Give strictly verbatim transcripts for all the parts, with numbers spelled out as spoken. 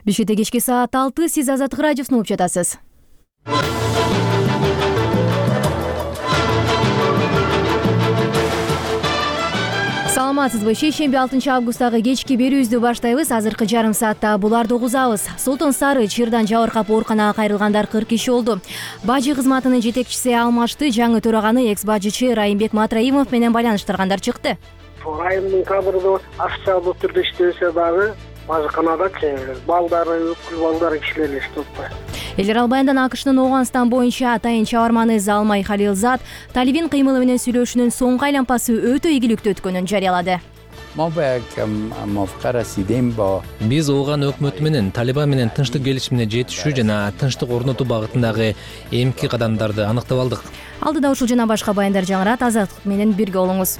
Бишкекте кечки саат алты, сиз Азаттык радиосун угуп жатасыз. Саламатсызбы? Шейшемби алтынчы августтагы кечки берүүбүздү баштайбыз. Азыркы жарым саатта буларды угузабыз. Солтон Сары чырдан жабыркап ооруканага кайрылгандар кырк киши болду. Бажы кызматынын жетекчиси Алмашты жаңы төраганы экс-бажычы Райымбек Матраимов менен байланыштыргандар чыкты. Райымдын кадыры акчалуу түрдө иштесе дагы бажыканадачы балдары, өкүл балдары кишилер иштеп атпайт. Эл аралбайынан АКШнын Оогунстан боюнча атайын чабарманы Залмай Халилзат Талибин кыймылы менен сүйлөшүүнүн соңку айланпасы өтө ийгиликтүү өткөнүн жарыялады. Биз Ооган өкмөтү менен Талибан менен тынчтык келишимине жетишүү жана тынчтык орнотуу багытындагы эмки кадамдарды аныктап алдык. Алдыда ушул жана башка баяндар жаңырат. Азаттык менен бирге болуңуз.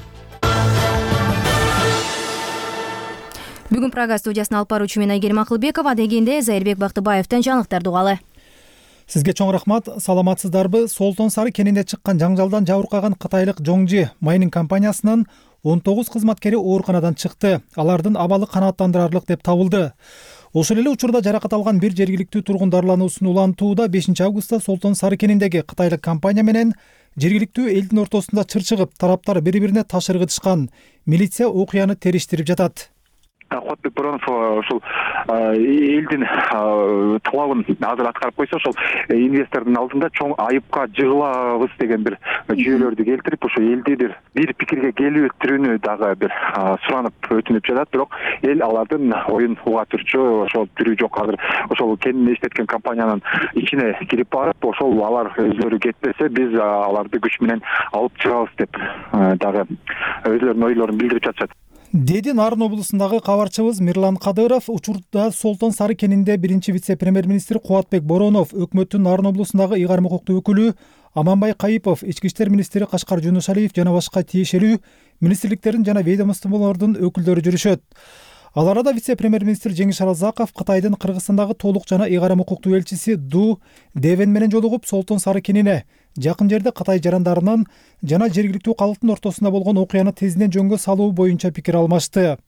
Бүгүн программа студиясын алып баруучу мен Айгерим Акылбекова, дегенде Зайырбек Бактыбаевден жаңылыктарды угалы. Сизге чоң рахмат. Саламатсыздарбы? Солтон Сары кенинде чыккан жаңжалдан жабыркаган кытайлык Жоңжи майнинг компаниясынын он тогуз кызматкери ооруканадан чыкты. Алардын абалы канааттандырарлык деп табылды. Ошол эле учурда жаракат алган бир жергиликтүү тургун дарылануусун улантууда бешинчи августта Солтон Сары кениндеги кытайлык компания менен жергиликтүү элдин ортосунда чыр чыгып, тараптар бири-бирине таш ыргытышкан. Милиция окуяны териштирип жатат. Куатбек Боронов ушул элдин талабын азыр аткарып койсо, ошол инвестордун алдында чоң айыпка жыгылабыз деген бир жүйөлөрдү келтирип, ошо элди бир бир пикирге келип өттүрүүнү дагы бир суранып өтүнүп жатат. Бирок эл алардын оюн уга турчу, ошол түрү жок. Азыр ошол кен иштеткен компаниянын ичине кирип барып, ошол алар өзлөрү кетпесе, биз аларды күч менен алып чыгабыз деп дагы өзлөрүнүн ойлорун билдирип жатышат. Деди Нарын облусундагы кабарчыбыз Мирлан Кадыров. Учурда Солтон Сары кенинде биринчи вице-премьер-министр Куатбек Боронов, өкмөттүн Нарын облусундагы ыйгарым укуктуу өкүлү Аманбай Кайыпов, ички иштер министри Кашкар Жунушалиев жана башка тиешелүү министрликтердин жана ведомстволордун өкүлдөрү жүрүшөт. Ал арада вице-премьер-министр Жеңиш Аразаков Кытайдын Кыргызстандагы толук жана ыйгарым укуктуу элчиси Ду Девен менен жолугуп, Солтон Сары кенине жакын жерде Кытай жарандарынын жана жергиликтүү калктын ортосунда болгон окуяны тезинен жөнгө салуу боюнча пикир алмашты.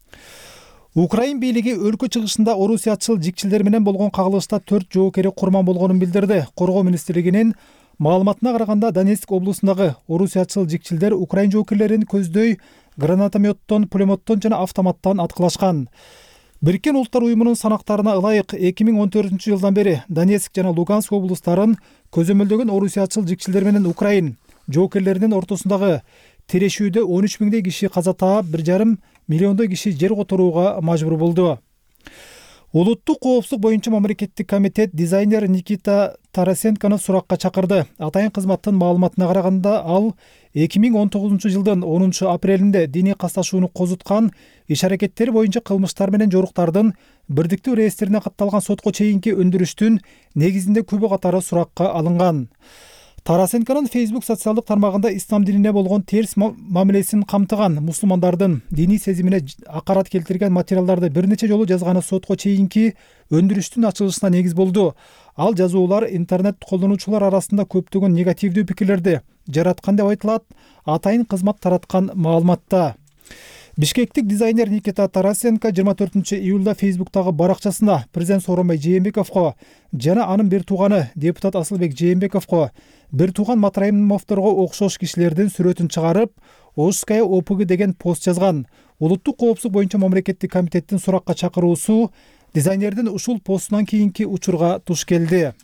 Украин бийлиги өлкө чыгышында орусиячыл жикчилер менен болгон кагылышта төрт жоокери курман болгонун билдирди. Коргоо министрлигинин маалыматына караганда, Донецк облусундагы орусиячыл жикчилер украин жоокерлерин көздөй гранатометтон, пулеметтон жана автоматтан аткылашкан. Бириккен Улуттар уюмунун санактарына ылайык эки миң он төртүнчү жылдан бери Донецк жана Луганск облустарын көзөмөлдөгөн орусиячыл жикчилер менен украин жоокерлеринин ортосундагы тирешүүдө он үч миңдей киши каза таап, бир жарым миллиондой киши жер которууга мажбур болду. Улуттук коопсуздук боюнча мамлекеттик комитет дизайнер Никита Тарасенкону суракка чакырды. Атайын кызматтын маалыматына караганда, ал эки миң он тогузунчу жылдын онунчу апрелинде диний касташууну козуткан иш аракеттери боюнча кылмыштар менен жоруктардын бирдиктүү реестрине катталган сотко чейинки өндүрүштүн негизинде күбө катары суракка алынган. Тарасенконун Facebook социалдык тармагында ислам динине болгон терс мамилесин камтыган, мусулмандардын диний сезимине акарат келтирген материалдарды бир нече жолу жазганы сотко чейинки өндүрүштүн ачылышына негиз болду. Ал жазуулар интернет колдонуучулар арасында көптөгөн негативдүү пикирлерди жараткан деп айтылат атайын кызмат тараткан маалыматта. Бишкектик дизайнер Никита Тарасенко жыйырма төртүнчү июлда Facebooktагы баракчасына президент Сооронбай Жээнбековго жана анын бир тууганы депутат Асылбек Жээнбековго бир тууган Матраимовдорго окшош кишилердин сүрөтүн чыгарып, Ошская ОПГ деген пост жазган. Улуттук коопсуздук боюнча мамлекеттик комитеттин суракка чакыруусу дизайнердин ушул постунан кийинки учурга туш келди.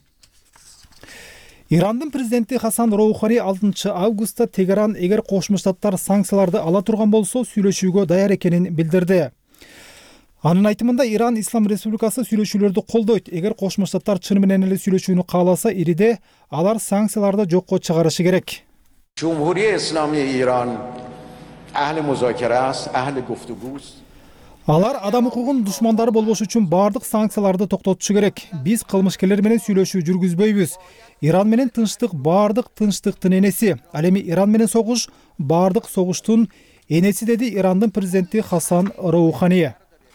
Ирандын президенти Хасан Роухани алтынчы августта Тегеран эгер Кошмо Штаттар санкцияларды ала турган болсо сүйлөшүүгө даяр экенин билдирди. Анын айтымында, Иран Ислам Республикасы сүйлөшүүлөрдү колдойт. Эгер Кошмо Штаттар чын менен эле сүйлөшүүнү кааласа, ириде алар санкцияларды жокко чыгарышы керек. Cumhuriyet İslami İran ahli muzakere ast, ahli guftuguz. Алар адам укугунун душмандары болбош үчүн бардык санкцияларды токтотушу керек. Биз кылмышкерлер менен сүйлөшүү жүргүзбөйбүз. Иран менен тынчтык бардык тынчтыктын энеси. Ал эми Иран менен согуш бардык согуштун энеси, деди Ирандын президенти Хасан Роухани.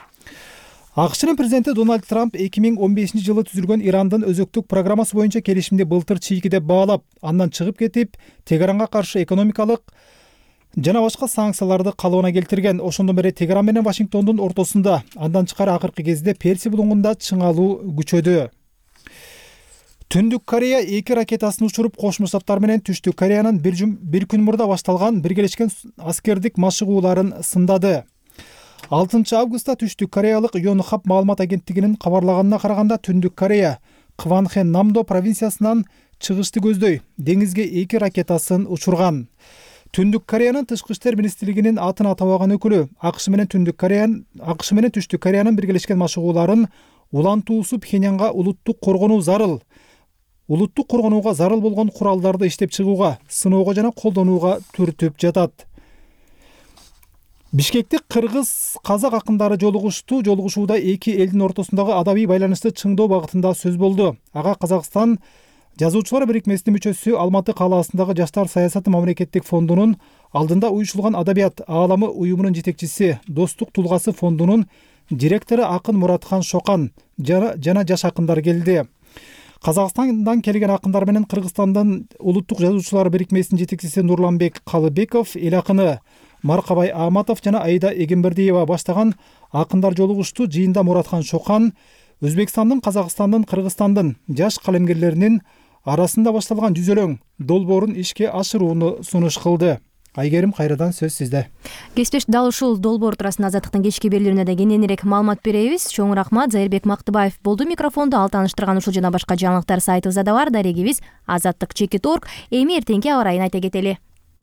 АКШнын президенти Дональд Трамп эки миң он бешинчи жылы түзүлгөн Ирандын өзөктүк программасы боюнча келишимди былтыр чийки деп баалап, андан чыгып кетип, Тегеранга каршы экономикалык жана башка санкцияларды калыбына келтирген. Ошондон бери Тегеран менен Вашингтондун ортосунда андан тышкары акыркы кезде Перси булуңунда чыңалуу күчөдү. Түндүк Корея эки ракетасын учуруп, Кошмо Штаттар менен Түштүк Кореянын бир, бир күн мурда башталган биргелешкен аскердик машыгууларын сындады. алтынчы августта Түштүк Кореялык Йонхап маалымат агенттигинин кабарлаганына караганда, Түндүк Корея Кванхэ Намдо провинциясынан чыгышты көздөй деңизге эки ракетасын учурган. Түндүк Кореянын тышкы иштер министрлигинин атын атабаган өкүлү АКШ менен Түндүк Кореянын АКШ менен Түштүк Кореянын биргелешкен машыгууларын улантуусу Пхеньянга улуттук коргонуу зарыл улуттук коргонууга зарыл болгон куралдарды иштеп чыгууга, сыноого жана колдонууга түртүп жатат. Бишкекте кыргыз казак акындары жолугушту. Жолугушууда эки элдин ортосундагы адабий байланышты чыңдоо багытында сөз болду. Ага Казакстан жазуучулар бирикмесинин мүчөсү, Алматы калаасындагы Жаштар саясаты мамлекеттик фондунун алдында уюшулган адабият ааламы уюмунун жетекчиси, Достук тулгасы фондунун директору акын Муратхан Шокан жана жаш акындар келди. Казакстандан келген акындар менен Кыргызстандын улуттук жазуучулар бирикмесинин жетекчиси Нурланбек Калыбеков, эл акыны Маркабай Аматов жана Айда Эгембердиева баштаган акындар жолугушту. Жыйында Муратхан Шокан Өзбекстандын, Казакстандын, Кыргызстандын жаш калемгерлеринин арасында башталган жүзөлөң долбоорун ишке ашырууну сунуш кылды. Айгерим, кайрадан сөз сизде. Кесиптеш, дал ушул долбоор туурасында Азаттыктын кечки берүүлөрүнө да кененирээк маалымат беребиз. Чоң рахмат. Зайырбек Мактыбаев болду микрофондо. Ал тааныштырган ушул жана башка жаңылыктар сайтыбызда да бар. Дарегибиз азаттык чекит точка орг. Эми эртеңки аба ырайын айта кетели.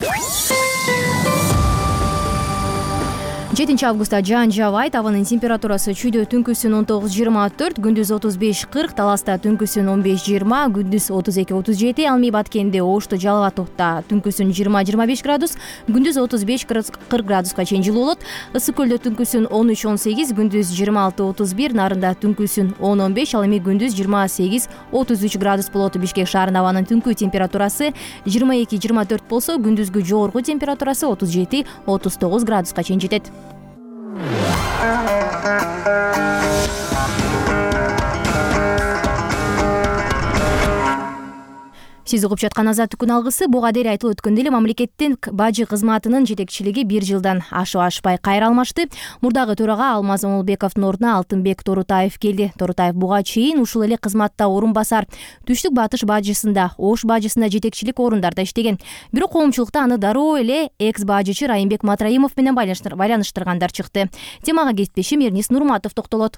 жетинчи августта жаан жаабайт. Абанын температурасы чүйдө түнкүсүн он тогуз жыйырма төрт, күндүз отуз беш кырк, таласта түнкүсүн он беш жыйырма, күндүз отуз эки отуз жети, ал Мий Баткенде, Ошту, Жалал Абадта түнкүсүн жыйырма жыйырма беш градус, күндүз отуз беш кырк градуска чейин жылуу болот. Ысык көлдө түнкүсүн он үч он сегиз, күндүз жыйырма алты отуз бир, Нарында түнкүсүн он он беш, ал эми күндүз жыйырма сегиз отуз үч градус болот. Бишкек шаарында абанын түнкү температурасы жыйырма эки жыйырма төрт болсо, күндүзгү жогорку температурасы отуз жети отуз тогуз градуска чейин жетет. Сиз угуп жаткан Азаттык күн алгысы. Буга дейин айтылып өткөндөй эле мамлекеттин бажы кызматынын жетекчилиги бир жылдан ашып ашпай кайра алмашты. Мурдагы төрага Алмаз Оңолбековдун ордуна Алтынбек Торутаев келди. Торутаев буга чейин ушул эле кызматта орун басар, Түштүк Батыш бажысында, Ош бажысында жетекчилик орундарда иштеген. Бирок коомчулукта аны дароо эле экс бажычы Райымбек Матраимов менен байланыштыргандар чыкты. Темага кесиптешим Эрнис Нурматов токтолот.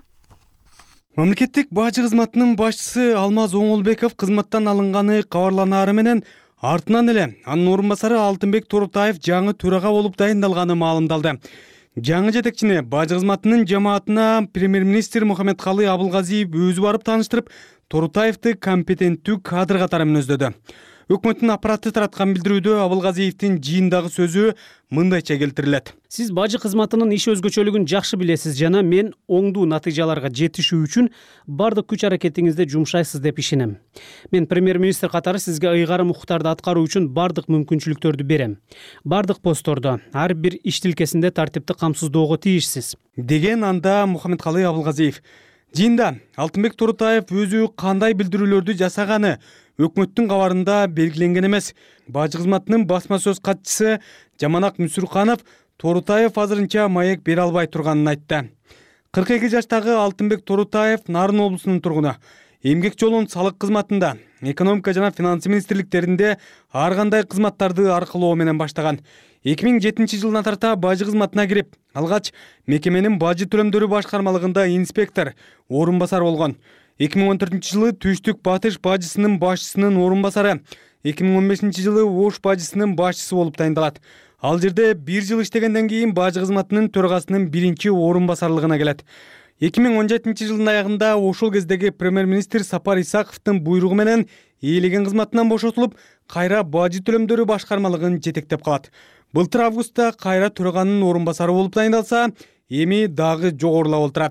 Мамлекеттик бажы кызматынын башчысы Алмаз Оңолбеков кызматтан алынганы кабарланаары менен артынан эле анын орун басары Алтынбек Торутаев жаңы төрага болуп дайындалганы маалымдалды. Жаңы жетекчини бажы кызматынын жамаатына премьер-министр Мухаммедкалый Абылгазиев өзү барып тааныштырып, Торутаевди компетенттүү кадр катары мүнөздөдү. Өкмөттүн аппараты тараткан билдирүүдө Абылгазиевдин жыйындагы сөзү мындайча келтирилет. Сиз бажы кызматынын иш өзгөчөлүгүн жакшы билесиз жана мен оңдуу натыйжаларга жетишүү үчүн бардык күч аракетиңизди жумшайсыз деп ишенем. Мен премьер-министр катары сизге ыйгарым укуктарды аткаруу үчүн бардык мүмкүнчүлүктөрдү берем. Бардык постордо, ар бир иш тилкесинде тартипти камсыздоого тийишсиз, деген анда Мухаммедкалый Абылгазиев. Жыйында Алтынбек Торутаев өзү кандай билдирүүлөрдү жасаганы өкмөттүн кабарында белгиленген эмес. Бажы кызматынын басма сөз катчысы Жаманак Мүсүрканов Торутаев азырынча маек бере албай турганын айтты. кырк эки жаштагы Алтынбек Торутаев Нарын облусунун тургуну. Эмгек жолун салык кызматында, экономика жана финансы министрликтеринде ар кандай кызматтарды аркылоо менен баштаган. эки миң жетинчи жылдан тарта бажы кызматына кирип, алгач мекеменин бажы төлөмдөрү башкармалыгында инспектор, орун басар болгон. эки миң он төртүнчү жылы Түштүк Батыш бажысынын башчысынын орун басары, эки миң он бешинчи жылы Ош бажысынын башчысы болуп дайындалат. Ал жерде бир жыл иштегенден кийин бажы кызматынын төрагасынын биринчи орун басарлыгына келет. эки миң он жетинчи жылдын аягында ошол кездеги премьер-министр Сапар Исаковдун буйругу менен ээлеген кызматынан бошотулуп, кайра бажы төлөмдөрү башкармалыгын жетектеп калат. Былтыр августта кайра төраганын орун басары болуп дайындалса, эми дагы жогорулап отурат.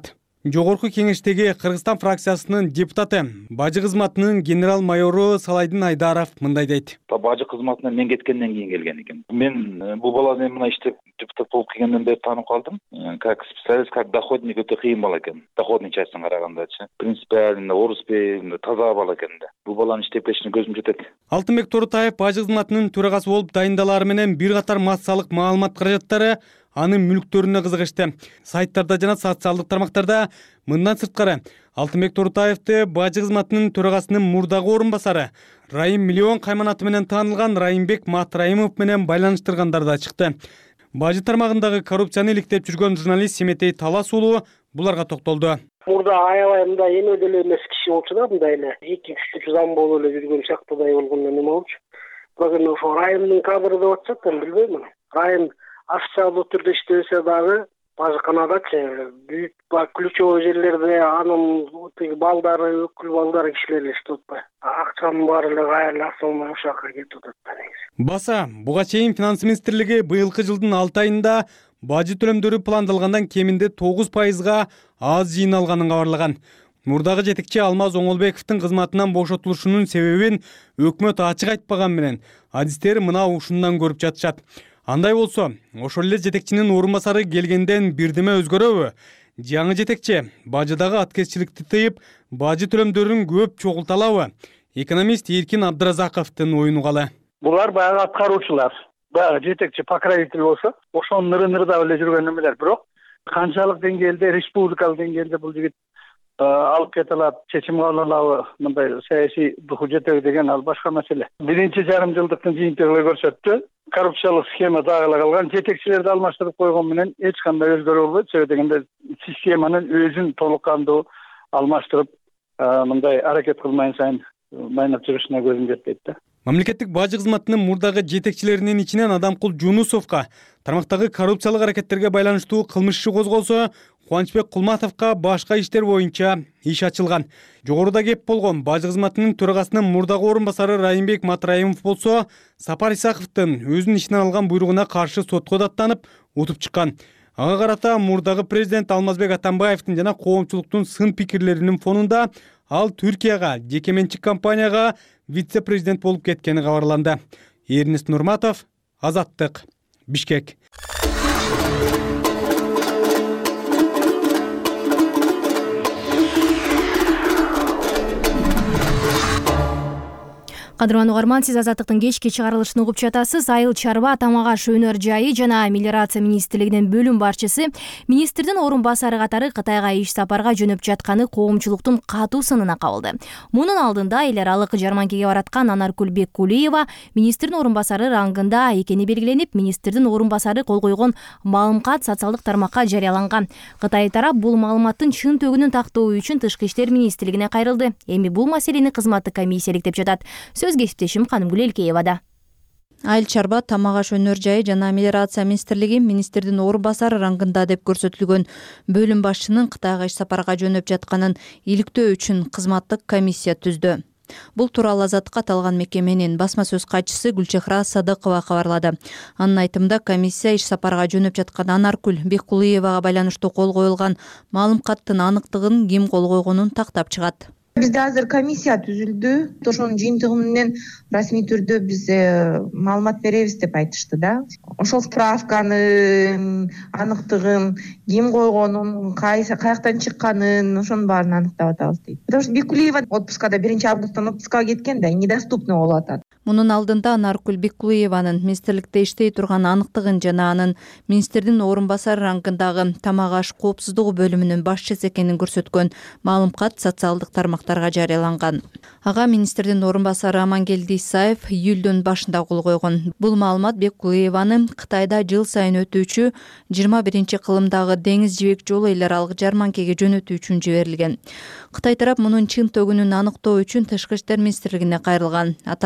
Жогорку кеңештеги Кыргызстан фракциясынын депутаты, бажы кызматынын генерал майору Салайдын Айдаров мындай дейт. Бажы кызматына мен кеткенден кийин келген экен. Мен бул баланы мына иштеп депутат болуп келгенден бери таанып калдым. Как специалист, как доходник өтө кыйын бала экен. Доходный частына карагандачы. Принципиально, оруспей, таза бала экен да. Бул баланын иштеп кетишине көзүм жетет. Алтынбек Торутаев бажы кызматынын төрагасы болуп дайындалары менен бир катар массалык маалымат каражаттары анын мүлктөрүнө кызыгышты. Сайттарда жана социалдык тармактарда мындан сырткары Алтынбек Торутаевди бажы кызматынын төрагасынын мурдагы орун басары Райым Миллион кайманаты менен таанылган Райымбек Матраимов менен байланыштыргандар да чыкты. Бажы тармагындагы коррупцияны иликтеп жүргөн журналист Семетей Талас уулу буларга токтолду. Мурда аябай мындай эме деле эмес киши болчу да, мындай эле эки күчтүү зам болуп эле жүргөн сыяктуудай болгондо неме болчу. Бирок ошо Райымдын кадры деп атышат, мен билбейм. Райым официалдуу түрдө иштебесе дагы бажыканадачы бүт ключевой жерлерде анын тиги балдары, өкүл балдары кишилер эле иштеп атпайбы. Акчанын баары эле кайра асылмай ошол жака кетип атат негизи. Баса, буга чейин Финанс министрлиги быйылкы жылдын алты айында бажы төлөмдөрү пландалгандан кеминде тогуз пайызга аз жыйналганын кабарлаган. Мурдагы жетекчи Алмаз Оңолбековдун кызматынан бошотулушунун себебин өкмөт ачык айтпаган менен адистер мына ушундан көрүп жатышат. Андай болсо, ошол эле жетекчинин орун басары келгенден бирдеме өзгөрөбү? Жаңы жетекчи бажыдагы аткезчиликти тыйып, бажы төлөмдөрүн көп чогулталабы? Экономист Эркин Абдыразаковдун оюн угалы. Булар баягы аткаруучулар, баягы жетекчи покровитель болсо, ошонун ныры-нырдап эле жүргөн эмелер. Бирок канчалык деңгээлде, республикалык деңгээлде бул жигит алып кете алат, чечим кабыл алабы, мындай саясий духу жетеби деген ал башка маселе. Биринчи жарым жылдыктын жыйынтыгы көрсөттү. Коррупциялык схема дагыла калган, жетекчилерди алмаштырып койгон менен эч кандай өзгөрүү болбойт. Себеби дегенде системанын өзүн толук кандуу алмаштырып, мындай аракет кылмайын сайын майнап жүрүшүнө көзүм жетпейт да. Мамлекеттик бажы кызматынын мурдагы жетекчилеринин ичинен Адамкул Жунусовго тармактагы коррупциялык аракеттерге байланыштуу кылмыш иши козголсо, Кубанычбек Кулматовго башка иштер боюнча иш ачылган. Жогоруда кеп болгон бажы кызматынын төрагасынын мурдагы орун басары Райымбек Матраимов болсо, Сапар Исаковдун өзүнүн ишинен алган буйругуна каршы сотко даттанып, утуп чыккан. Ага карата мурдагы президент Алмазбек Атамбаевдин жана коомчулуктун сын пикирлеринин фонунда ал Түркияга жеке менчик компанияга вице-президент болуп кеткени кабарланды. Эрнест Нурматов, Азаттык, Бишкек. Кадырман угарман, сиз Азаттыктын кечки чыгарылышын угуп жатасыз. Айыл Чарба Тамак аш өнөр жайы жана мелиорация министрлигинин бөлүм башчысы министрдин орун басары катары Кытайга иш сапарга жөнөп жатканы коомчулуктун катуу сынына кабылды. Мунун алдында эл аралык жарманкеге бараткан Анаркүл Беккулиева министрдин орун басары рангында экени белгиленип, министрдин орун басары кол койгон маалымат социалдык тармакка жарыяланган. Кытай тарап бул маалыматтын чын төгүнүн тактоо үчүн Тышкы иштер министрлигине кайрылды. Эми бул маселени кызматтык комиссия иликтеп жатат. Сөз кесиптешим Канымгүл Элкеевада. Айыл Чарба Тамак аш өнөр жайы жана мелиорация министрлиги министрдин орун басары рангында деп көрсөтүлгөн бөлүм башчынын Кытайга иш сапарга жөнөп жатканын иликтөө үчүн кызматтык комиссия түздү. Бул тууралуу Азаттыкка аталган мекеменин басма сөз катчысы Гүлчехра Садыкова кабарлады. Анын айтымында комиссия иш сапарга жөнөп жаткан Анаркүл Беккулиевага байланыштуу кол коюлган маалымкаттын аныктыгын ким кол койгонун тактап чыгат. Бизде азыр комиссия түзүлдү. Ошонун жыйынтыгы менен расмий түрдө биз маалымат беребиз деп айтышты да. Ошол справканын аныктыгын, ким койгонун, каяктан чыкканын, ошонун баарын аныктап атабыз дейт. Потому что Беккулиева отпускада биринчи августтан отпускага кеткен да, недоступный болуп атат. Мунун алдында Анаркүл Беккулиеванын министрликте иштей турган аныктыгын жана анын министрдин орун басары рангындагы Тамак аш коопсуздугу бөлүмүнүн башчысы экенин көрсөткөн маалымкат социалдык тармактарга жарыяланган. Ага министрдин орун басары Амангелди Исаев июлдун башында кол койгон. Бул маалымат Беккулиеванын Кытайда жыл сайын өтүүчү жыйырма биринчи кылымдагы деңиз жибек жолу эл аралык жарманкеге жөнөтүү үчүн жиберилген. Кытай тарап мунун чын төгүнүн аныктоо үчүн Тышкы иштер министрлигине кайрылган. Аталган мекеме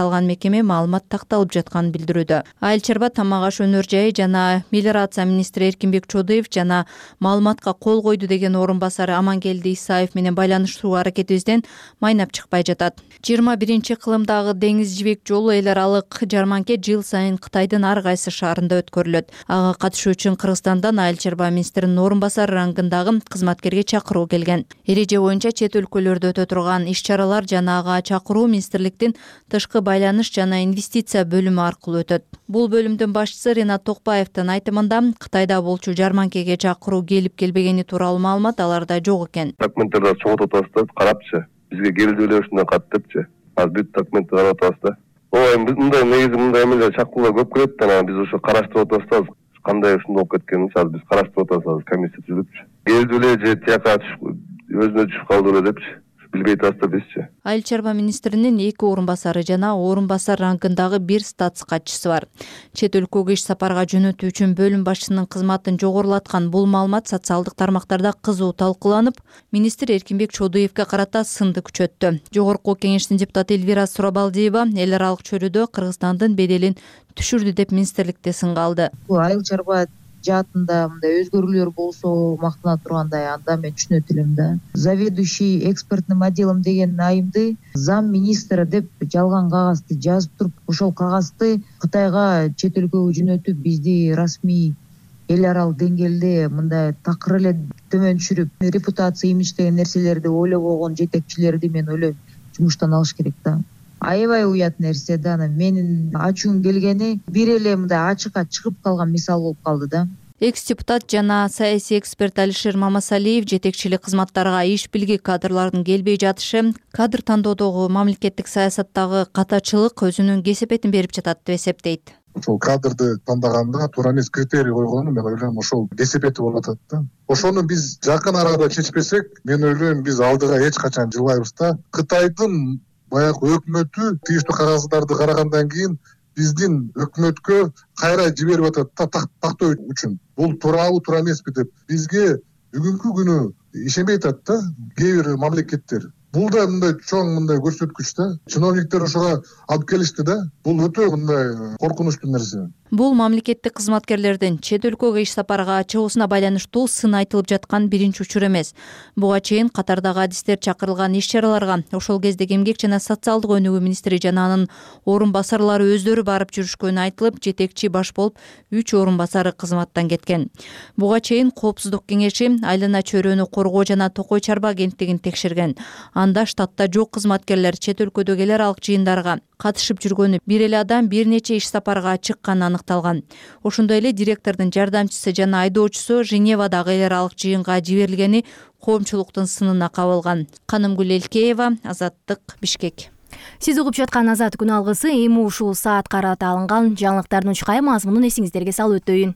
мекеме маалымат такталып жатканын билдирүүдө. Айыл чарба тамак аш өнөр жайы жана мелиорация министри Эркинбек Чодуев жана маалыматка кол койду деген орун басары Амангелди Исаев менен байланыштыруу аракетибизден майнап чыкпай жатат. жыйырма биринчи кылымдагы деңиз жибек жолу эл аралык жарманке жыл сайын Кытайдын ар кайсы шаарында өткөрүлөт. Ага катышуу үчүн Кыргызстандан айыл чарба министринин орун басары рангындагы кызматкерге чакыруу келген. Эреже боюнча чет өлкөлөрдө өтө турган иш-чаралар жана ага чакыруу министрликтин тышкы байланыш жана инвестиция бөлүмү аркылуу өтөт. Бул бөлүмдүн башчысы Ринат Токпаевдин айтымында Кытайда болчу жарманкеге чакыруу келип келбегени тууралуу маалымат аларда жок экен. Документтерди чогултуп атабыз, карапчы. Бизге келди эле ушундай кат депчи. Азыр бүт документти карап атабыз да. Ой, мындай негизи мындай эмелер чакыруулар көп келет да, биз ошо караштырып атабыз. Кандай ушундай болуп кеткенин азыр биз караштырып атабыз, комиссия түзүлүпчү. Келди эле же тияка өзүнө түшүп калды эле депчи. Билбей атабыз да бизчи. Айыл чарба министринин эки орун басары жана орун басар рангындагы бир статс катчысы бар. Чет өлкөгө иш сапарга жөнөтүү үчүн бөлүм башчысынын кызматын жогорулаткан бул маалымат социалдык тармактарда кызуу талкууланып, министр Эркинбек Чодуевге карата сынды күчөттү. Жогорку кеңештин депутаты Элвира Сурабалдиева эл аралык чөйрөдө Кыргызстандын беделин түшүрдү деп министрликте сынга алды. Айыл чарба жаатында мындай өзгөрүүлөр болсо мактана тургандай, анда мен түшүнөт элем да. Заведующий экспертным отделом деген айымды зам министра деп жалган кагазды жазып туруп, ошол кагазды Кытайга чет өлкөгө жөнөтүп, бизди расмий эл аралык деңгээлде мындай такыр эле төмөн түшүрүп, репутация, имидж деген нерселерди ойлоп койгон жетекчилерди мен ойлойм жумуштан алыш керек да. Аябай уят нерсе да. Менин ачуум келгени бир эле мындай ачыкка чыгып калган мисал болуп калды да. Экс-депутат жана саясий эксперт Алишер Мамасалиев жетекчилик кызматтарга иш билги кадрлардын келбей жатышы, кадр тандоодогу мамлекеттик саясаттагы катачылык өзүнүн кесепетин берип жатат деп эсептейт. Ошол кадрды тандаганда туура эмес критерий койгону мен ойлойм ошол кесепети болуп атат да. Ошону биз жакын арада чечпесек, мен ойлойм биз алдыга эч качан жылбайбыз да. Кытайдын баягы өкмөтү тийиштүү кагаздарды карагандан кийин биздин өкмөткө кайра жиберип атат да, тактоо үчүн. Бул туурабы, туура эмеспи деп бизге бүгүнкү күнү ишенбей атат да кээ бир мамлекеттер. Бул да мындай чоң мындай көрсөткүч да. Чиновниктер ошого алып келишти да. Бул өтө мындай коркунучтуу нерсе. Бул мамлекеттик кызматкерлердин чет өлкөгө иш сапарга чыгуусуна байланыштуу сын айтылып жаткан биринчи учур эмес. Буга чейин катардагы адистер чакырылган иш-чараларга ошол кездеги эмгек жана социалдык өнүгүү министри жана анын орун басарлары өздөрү барып жүрүшкөнү айтылып, жетекчи баш болуп үч орун басары кызматтан кеткен. Буга чейин Коопсуздук кеңеши айлана чөйрөнү коргоо жана Токой чарба агенттигин текшерген. Анда штатта жок кызматкерлер чет өлкөдөгү эл аралык жыйындарга катышып жүргөнү, бир эле адам бир нече иш сапарга чыкканы аныкталган. Ошондой эле директордун жардамчысы жана айдоочусу Женевадагы эл аралык жыйынга жиберилгени коомчулуктун сынына кабылган. Канымгүл Элкеева, Азаттык, Бишкек. Сиз угуп жаткан Азат күн алгысы эми ушул саат карата алынган жаңылыктардын учкай мазмунун эсиңиздерге салып өтөйүн.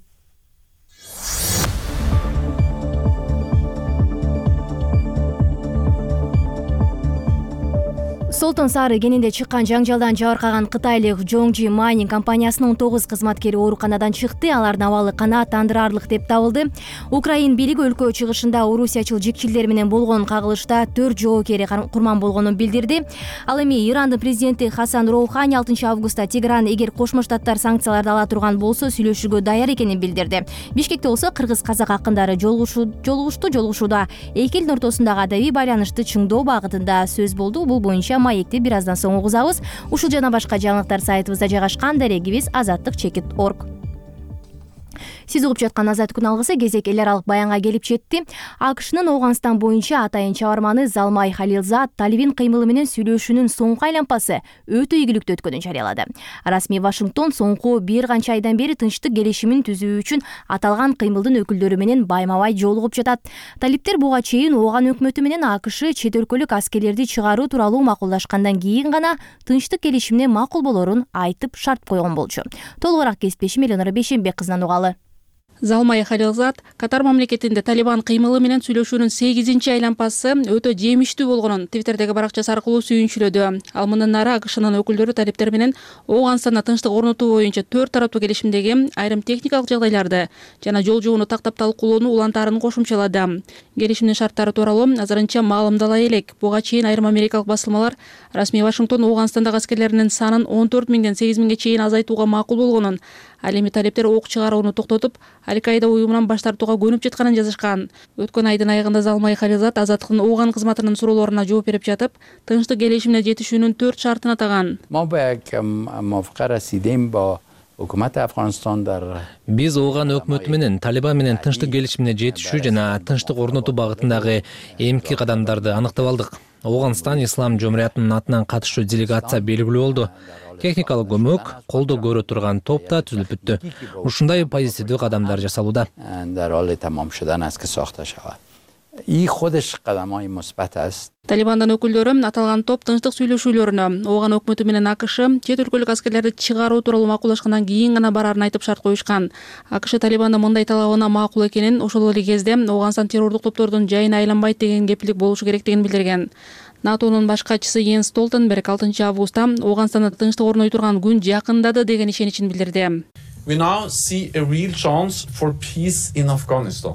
Солтон Сары кенинде чыккан жаңжалдан жабыркаган кытайлык Жоңжи Майнинг компаниясынын он тогуз кызматкери ооруканадан чыкты. Алардын абалы канааттандырарлык деп табылды. Украин бийлиги өлкө чыгышында орусиячыл жикчилдер менен болгон кагылышта төрт жоокери курман болгонун билдирди. Ал эми Ирандын президенти Хасан Роухани алтынчы августта Тегран эгер Кошмо Штаттар санкцияларды ала турган болсо сүйлөшүүгө даяр экенин билдирди. Бишкекте болсо кыргыз-казак акындары жолугушту. Жолугушууда эки элдин ортосундагы адабий байланышты чыңдоо багытында сөз болду. Бул боюнча маекти бир аздан соң угузабыз. Ушул жана башка жаңылыктар сайтыбызда жайгашкан, дарегибиз азаттык чекит точка орг. Сиз угуп жаткан Азат күн алгысы кезек эл аралык баянга келип жетти. АКШнын Ооганстан боюнча атайын чабарманы Залмай Халилзад Талибин кыймылы менен сүйлөшүүнүн соңку айланпасы өтө ийгиликтүү өткөнүн жарыялады. Расмий Вашингтон соңку бир канча айдан бери тынчтык келишимин түзүү үчүн аталган кыймылдын өкүлдөрү менен байма-бай жолугуп жатат. Талиптер буга чейин Ооган өкмөтү менен АКШ чет өлкөлүк аскерлерди чыгаруу тууралуу макулдашкандан кийин гана тынчтык келишимине макул болорун айтып шарт койгон болчу. Толугураак кесиптешим Эленора Бейшенбек кызынан угалы. Залмай Халилзат Катар мамлекетинде Талибан кыймылы менен сүйлөшүүнүн сегизинчи айланпасы өтө жемиштүү болгонун Твиттердеги баракчасы аркылуу сүйүнчүлөдү. Ал мындан ары АКШнын өкүлдөрү талиптер менен Ооганстанда тынчтык орнотуу боюнча төрт тараптуу келишимдеги айрым техникалык жагдайларды жана жол жууну тактап талкуулоону улантаарын кошумчалады. Келишимдин шарттары тууралуу азырынча маалымдала элек. Буга чейин айрым америкалык басылмалар расмий Вашингтон Ооганстандагы аскерлеринин санын он төрт миңден сегиз миңге чейин азайтууга макул болгонун, ал эми талиптер ок чыгарууну токтотуп, Аль-Каида уюмунан баш тартууга көнүп жатканын жазышкан. Өткөн айдын аягында Залмай Халилзат Азаттыктын Ооган кызматынын суроолоруна жооп берип жатып, тынчтык келишимине жетишүүнүн төрт шартын атаган. Биз Ооган өкмөтү менен Талибан менен тынчтык келишимине жетишүү жана тынчтык орнотуу багытындагы эмки кадамдарды аныктап алдык. Ооганстан Ислам жумуриятынын атынан катышуу делегация белгилүү болду. Техникалык көмөк, колдоо көрө турган топ да түзүлүп бүттү. Ушундай позитивдүү кадамдар жасалууда. Талибандын өкүлдөрү аталган топ тынчтык сүйлөшүүлөрүнө Ооган өкмөтү менен АКШ чет өлкөлүк аскерлерди чыгаруу тууралуу макулдашкандан кийин гана бараарын айтып шарт коюшкан. АКШ Талибандын мындай талабына макул экенин, ошол эле кезде Ооганстан террордук топтордун жайына айланбайт деген кепилдик болушу керектигин билдирген. НАТОнун баш катчысы Йенс Столтенберг алтынчы августта Ооганстанда тынчтык орной турган күн жакындады деген ишеничин билдирди. We now see a real chance for peace in Afghanistan.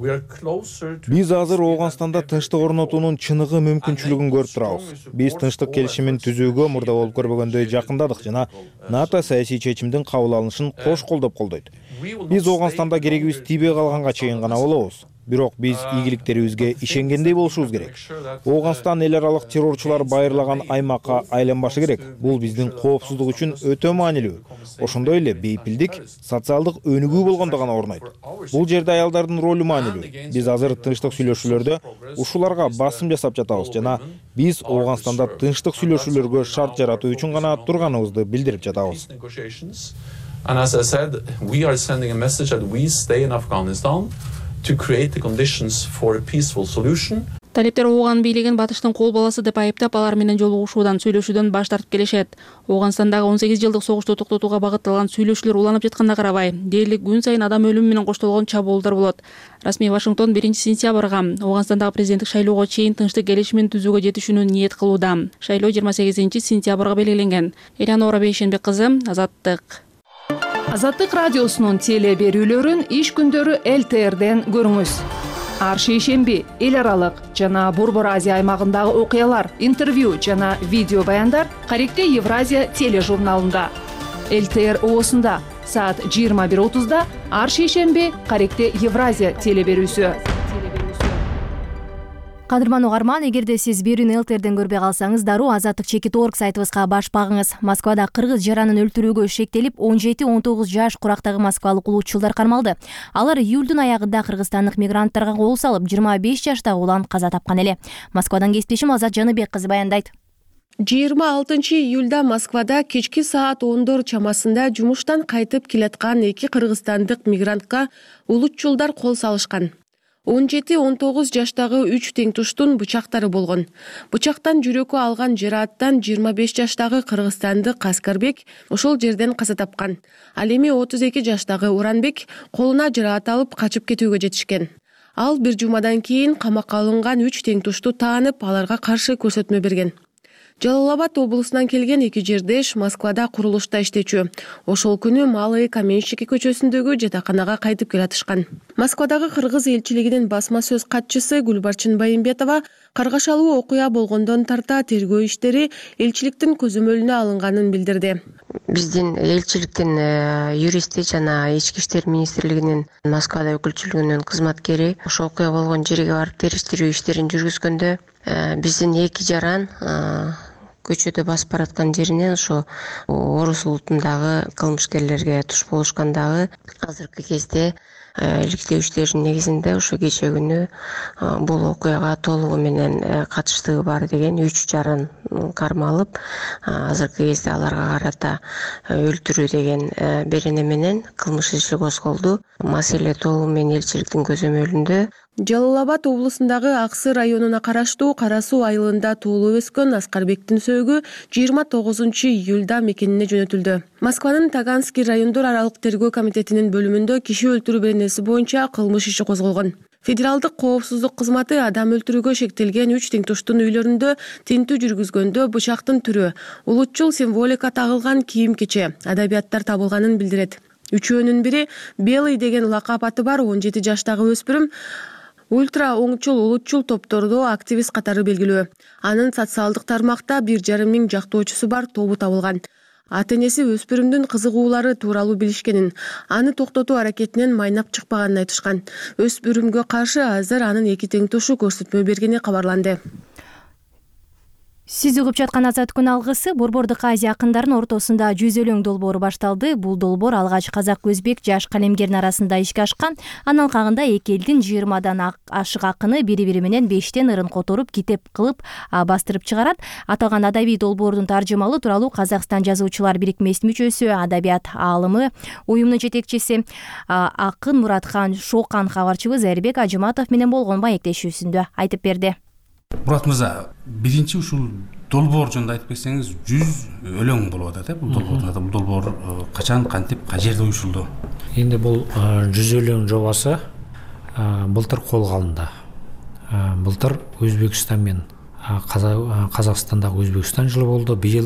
Биз азыр Ооганстанда тынчтык орнотуунун чыныгы мүмкүнчүлүгүн көрүп турабыз. Биз тынчтык келишимин түзүүгө мурда болуп көрбөгөндөй жакындадык жана НАТО саясий чечимдин кабыл алынышын кош колдоп колдойт. Биз Ооганстанда керегибиз тийбей калганга чейин гана болобуз. Бирок биз ийгиликтерибизге ишенгендей болушубуз керек. Ооганстан эл аралык террорчулар байырлаган аймакка айланбашы керек. Бул биздин коопсуздук үчүн өтө маанилүү. Ошондой эле бейпилдик, социалдык өнүгүү болгондо гана орнойт. Бул жерде аялдардын ролу маанилүү. Биз азыр тынчтык сүйлөшүүлөрдө ушуларга басым жасап жатабыз жана биз Ооганстанда тынчтык сүйлөшүүлөргө шарт жаратуу үчүн гана турганыбызды билдирип жатабыз. And as I said, we are sending a message that we stay in Afghanistan to create the conditions for a peaceful solution. Талиптер Ооган бийлигин батыштын кол баласы деп айыптап, алар менен жолугушуудан, сүйлөшүүдөн баш тартып келишет. Ооганстандагы он сегиз жылдык согушту токтотууга багытталган сүйлөшүүлөр уланып жатканына карабай, дээрлик күн сайын адам өлүмү менен коштолгон чабуулдар болот. Расмий Вашингтон биринчи сентябрга Ооганстандагы президенттик шайлоого чейин тынчтык келишимин түзүүгө жетишүүнү ниет кылууда. Шайлоо жыйырма сегизинчи сентябрга белгиленген. Элеонора Бейшенбек кызы, Азаттык. Азаттык радиосунун теле берүүлөрүн иш күндөрү эл тэ эрден көрүңүз. Ар шейшемби эл аралык жана Борбор Азия аймагындагы окуялар, интервью жана видео баяндар Каректе Евразия тележурналында. эл тэ эр оосунда саат жыйырма бир отузда ар шейшемби Каректе Евразия теле берүүсү. Кадырман угарман, эгерде сиз берүүнү эл тэ эрден көрбөй калсаңыз, дароо азаттык чекит точка орг сайтыбызга баш багыңыз. Москвада кыргыз жаранын өлтүрүүгө шектелип, он жети он тогуз жаш курактагы москвалык улуучулдар кармалды. Алар июлдун аягында кыргызстандык мигранттарга кол салып, жыйырма беш жаштагы улан каза тапкан эле. Москвадан кесиптешим Азат Жаныбек кызы баяндайт. жыйырма алтынчы июлда Москвада кечки саат ондор чамасында жумуштан кайтып келаткан эки кыргызстандык мигрантка улуучулдар кол салышкан. он жети он тогуз жаштагы үч теңтуштун бычактары болгон. Бычактан жүрөккө алган жарааттан жыйырма беш жаштагы кыргызстандык Аскарбек ошол жерден каза тапкан. Ал эми отуз эки жаштагы Уранбек колуна жараат алып качып кетүүгө жетишкен. Ал бир жумадан кийин камакка алынган үч теңтушту таанып, аларга каршы көрсөтмө берген. Жалал-Абад облусунан келген эки жердеш Москвада курулушта иштечү. Ошол күнү Малый Каменщики көчөсүндөгү жатаканага кайтып келатышкан. Москвадагы кыргыз элчилигинин басма сөз катчысы Гүлбарчын Байымбетова каргашалуу окуя болгондон тарта тергөө иштери элчиликтин көзөмөлүнө алынганын билдирди. Биздин элчиликтин юристи жана Ички иштер министрлигинин Москвада өкүлчүлүгүнүн кызматкери ошол окуя болгон жерге барып териштирүү иштерин жүргүзгөндө биздин эки жаран көчөдө басып бараткан жеринен ошо орус улутундагы кылмышкерлерге туш болушкандагы азыркы кезде иликтөө иштеринин негизинде ошо кече күнү бул окуяга толугу менен катыштыгы бар деген үч жаран кармалып, азыркы кезде аларга карата өлтүрүү деген берене менен кылмыш иши козголду. Маселе толугу менен элчиликтин көзөмөлүндө. Жалал Абад облусундагы Аксы районуна караштуу Кара Суу айылында туулуп өскөн Аскарбектин сөөгү жыйырма тогузунчу июлда мекенине жөнөтүлдү. Москванын Таганский райондор аралык тергөө комитетинин бөлүмүндө киши өлтүрүү беренеси боюнча кылмыш иши козголгон. Федералдык коопсуздук кызматы адам өлтүрүүгө шектелген үч теңтоштун үйлөрүндө тинтүү жүргүзгөндө бычактын түрү, улутчул символика тагылган кийим-кече, адабияттар табылганын билдирет. Үчөөнүн бири Белый деген лакап аты бар он жети жаштагы өспүрүм ультра оңчул улутчул топтордо активист катары белгилүү. Анын социалдык тармакта бир жарым миң жактоочусу бар тобу табылган. Ата-энеси өспүрүмдүн кызыгуулары тууралуу билишкенин, аны токтотуу аракетинен майнап чыкпаганын айтышкан. Өспүрүмгө каршы азыр анын эки теңтошу көрсөтмө бергени кабарланды. Сиз угуп жаткан Азат күн алгысы Борбордук Азия акындарынын ортосунда жүз өлөң долбоору башталды. Бул долбоор алгач казак-өзбек жаш калемгердин арасында ишке ашкан. Анын алкагында эки элдин жыйырмадан ашык акыны бири-бири менен бештен ырын которуп, китеп кылып бастырып чыгарат. Аталган адабий долбоордун таржымалы тууралуу Казакстан жазуучулар бирикмесинин мүчөсү, адабият аалымы, уюмдун жетекчиси акын Муратхан Шокан кабарчыбыз Эрбек Ажыматов менен болгон маектешүүсүндө айтып берди. Мурат мырза, биринчи ушул долбоор жөнүндө айтып берсеңиз, жүз өлөң болуп атат, э? Бул долбоор, бул долбоор качан, кантип, кай жерде уюшулду? Эми бул жүз өлөң жобасы былтыр колго алынды. Былтыр Өзбекстан менен Казакстандагы Өзбекстан жылы болду. Быйыл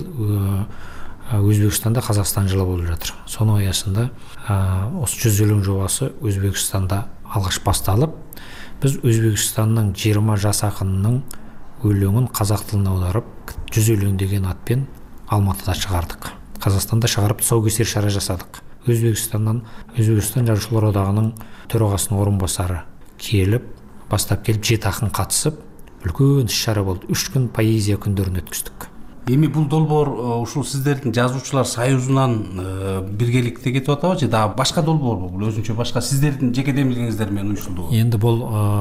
Өзбекстанда Казакстан жылы болуп жатыр. Сонун аясында осы жүз өлөң жобасы Өзбекстанда алгаш башталып, біз Өзбекстанның жыйырма жас акынынын өлеңін қазақ тилине аударып, жүз өлең деген атпен Алматыда чыгардык. Казакстанда чыгарып тұсаукесер шара жасадык. Өзбекстандан Өзбекстан жазуучулар одагынын төрагасынын орун басары келип, бастап келип жети акын катышып, үлкөн иш-чара болду. үч күн поэзия күндөрүн өткөздүк. Эми бул долбоор ушул сиздердин жазуучулар союзунан биргеликте кетип атабы же дагы башка долбоорбу? Бул өзүнчө башка сиздердин жеке демилгиңиздер менен уюшулдубу? Эndi бул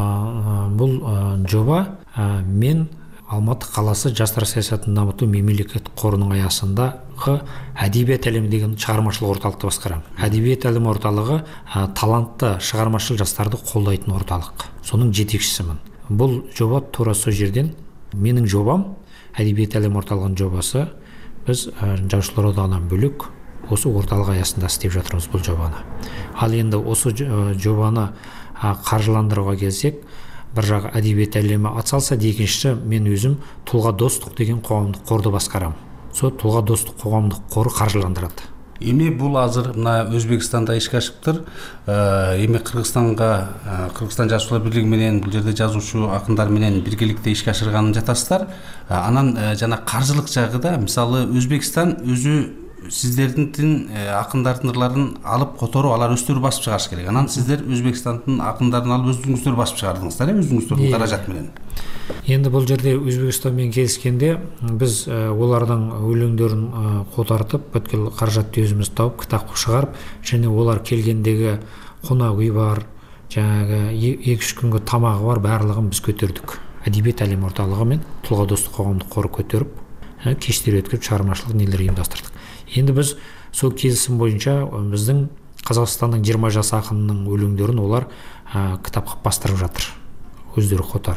бул жоба мен Алматы каласы жаштар саясатын дамытуу мемлекеттик корунун аясындагы Адебият алеми деген чыгармачылык орталыкты баскарам. Адебият алеми орталыгы талантты чыгармачыл жаштарды колдойтун орталык. Сонун жетекчисимин. Бул жоба туура сол жерден менин жобам, Адебият алеми орталыгынын жобасы, биз жазуучулар одагынан бөлөк осы орталык аясында иштеп жатырбыз бул жобаны. Ал эndi осы жобаны каржыландырууга келсек, бір жағы әдебиет әлемі атсалса, екіншісі мен өзім Тұлға достық деген қоғамдық қорды басқарам. Сол Тұлға достық қоғамдық қоры қаржыландырады. Эми бул азыр мына Өзбекстанда ишке ашыптыр. Эми Кыргызстанга, Кыргызстан жазуучулар бирлиги менен бул жерде жазуучу акындар менен биргеликте ишке ашырганын жатасыздар. Анан жана каржылык жагыда, мисалы Өзбекстан өзү сиздердин акындардын ырларын алып которуп, алар өздөрү басып чыгарыш керек. Анан сиздер Өзбекстандын акындарын алып өзүңүздөр басып чыгардыңыздар, э, өзүңүздөрдүн каражат менен. Енді бұл жерде Өзбекстан менен келишкенде біз олардың өлеңдерін котартып, бүткүл каражатты өзүмүз тауып, китап кылып чыгарып, және олар келгендегі конок үй бар, жаңағы эки үч күнгө тамагы бар, баардыгын биз көтөрдүк. Адебият алеми орталыгы мен Тұлға достук коомдук кору көтөрүп, кечтер өткөрүп, чыгармачылык нелер уюмдаштырдык. Енді біз сол келісім бойынша біздің Қазақстанның жыйырма жас акынынын өлеңдерін олар китап кылып бастырып жатыр, өздөрү котарып.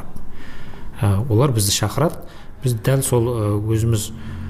Олар бізді шақырат, біз дәл сол өзіміз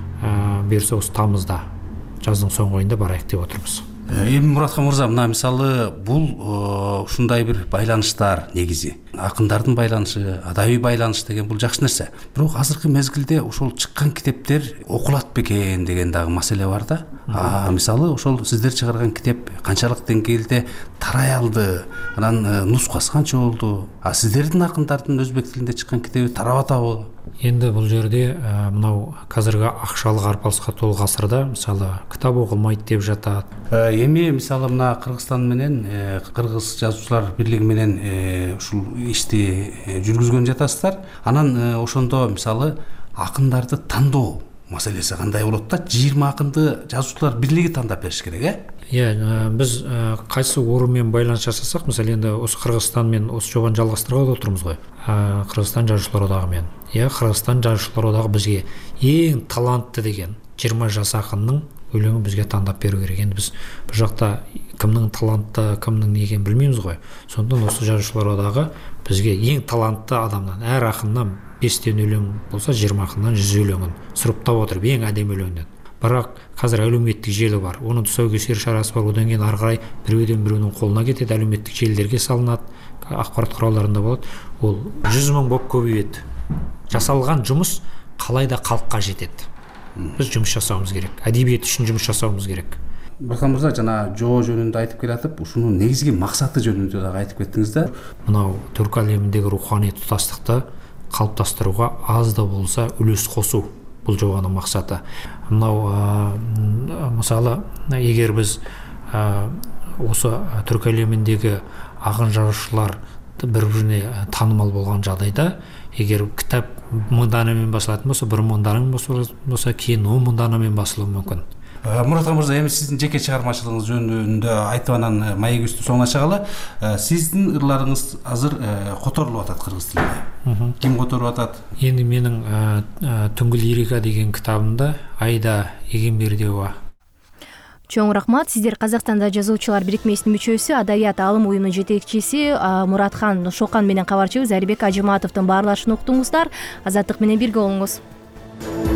берсе осы тамызда, жаздың соңғы айында барайық деп отырмыз. Эми Муратхан мырза, мына мисалы бул ушундай бир байланыштар негизи. Акындардын байланышы, адабий байланыш деген бул жакшы нерсе. Бирок азыркы мезгилде ошол чыккан китептер окулат бекен деген дагы маселе бар да. А мисалы ошол сиздер чыгарган китеп канчалык деңгээлде тарай алды? Анан нускасы канча болду? А сиздердин акындардын өзбек тилинде чыккан китеби тарап атабы? Енді бұл жерде мынау қазіргі ақшалык арпалысқа толы ғасырда мисалы кітап окулмайт деп жатат. Эми мисалы мына Кыргызстан менен Кыргыз жазуучулар бирлиги менен ушул ишти жүргүзгөн жатасыздар. Анан ошондо мисалы акындарды тандоо маселеси кандай болот да? жыйырма акынды жазуучулар бирлиги тандап бериш керек, э? Иә, біз кайсы орунмен байланыш жасасак, мисалы енді осы Кыргызстан мен осы жобаны жалғастырып отырмыз ғой. Кыргызстан жазуучулар одагы мен. Иә, Кыргызстан жазуучулар одагы бізге ең талантты деген жыйырма жас акынның өлеңін бізге таңдап беру керек. Енді біз бұл жақта кімнің талантты, кімнің не екенін білмейміз ғой. Сондықтан осы жазушылар одағы бізге ең талантты адамнан, әр ақыннан бестен өлең болса, жиырма ақыннан жүз өлеңін сұрыптап отырып, ең әдемі өлеңден. Бірақ қазір әлеуметтік желі бар, оның тұсаукесер шарасы бар, одан кейін ары қарай біреуден біреудің қолына кетеді, әлеуметтік желілерге салынады, ақпарат құралдарында болады. Ол жүз мың болып көбейеді. Жасалған жұмыс қалай да халыққа жетеді. Біз жұмыс жасауымыз керек, әдебиет үшін жұмыс жасауымыз керек. Бақан мырза, жана жоо жөнүндө айтып келатып, ушунун негизги максаты жөнүндө дагы айтып кеттиңиз да. Мынау түрк әлеминдеги руханий тутастыкты калыптастырууга аз да болса үлес косуу бул жоонун максаты. Мынау мисалы, эгер биз осы түрк әлеминдеги агын жазушылар бір-біріне танымал болған жағдайда, егер кітап мың данамен басылатын болса, бір мың данамен болса, кейін он мың данамен басылуы мүмкін. Мурат мырза, эми сиздин жеке чыгармачылыгыңыз жөнүндө айтып анан маегибизди соңуна чыгалы. Сиздин ырларыңыз азыр которулуп атат кыргыз тилинде. Ким которуп атат? Эми менин Түнгүл лирика деген китабымда Айда Эгембердиева. Чоң рахмат. Сиздер Казакстанда жазуучулар бирикмесинин мүчөсү, Адабият алым уюмунун жетекчиси Муратхан Шокан менен кабарчыбыз Айрбек Ажыматовдун баарлашын уктуңуздар. Азаттык менен бирге болуңуз.